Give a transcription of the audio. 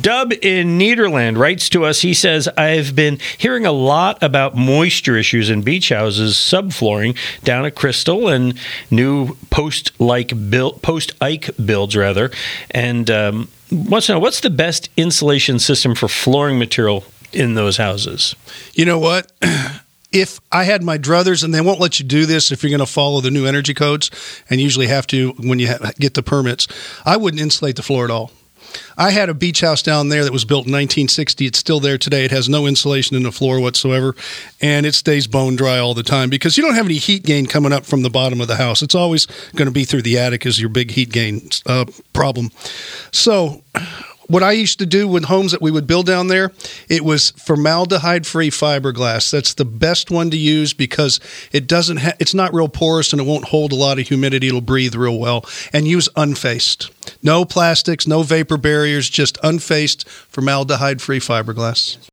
Dub in Nederland writes to us. He says, I've been hearing a lot about moisture issues in beach houses, subflooring down at Crystal and new post-Ike builds, rather. And wants to know, what's the best insulation system for flooring material in those houses? You know what? If I had my druthers, and they won't let you do this if you're going to follow the new energy codes, and usually have to when you get the permits, I wouldn't insulate the floor at all. I had a beach house down there that was built in 1960. It's still there today. It has no insulation in the floor whatsoever, and it stays bone dry all the time because you don't have any heat gain coming up from the bottom of the house. It's always going to be through the attic is your big heat gain problem. So what I used to do with homes that we would build down there, it was formaldehyde-free fiberglass. That's the best one to use because it doesn't it's not real porous and it won't hold a lot of humidity. It'll breathe real well. And use unfaced. No plastics, no vapor barriers, just unfaced formaldehyde-free fiberglass.